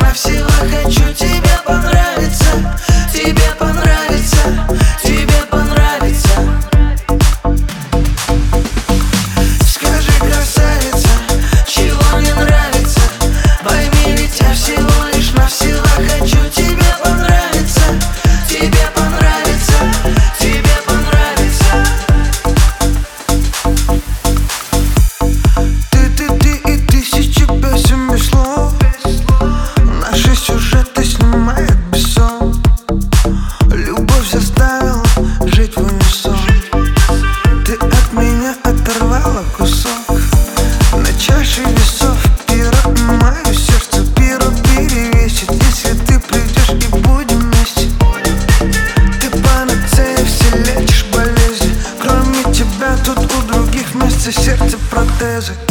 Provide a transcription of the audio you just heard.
на всего хочу тебе понравиться, тебе понравится, тебе понравится. Скажи, красавица, чего не нравится? Пойми, ведь я всего лишь на всего хочу тебе понравиться, тебе понравится, тебе понравится. Ты и тысячи песен без слов. Наши сюжеты снимает Бессон. Любовь заставила жить в унисон. Ты от меня оторвала кусок. На чаше весов пира, мое сердце пира перевесит. Если ты придешь и будем вместе. Ты панацея, все лечишь болезни. Кроме тебя тут у других вместо сердца протезы.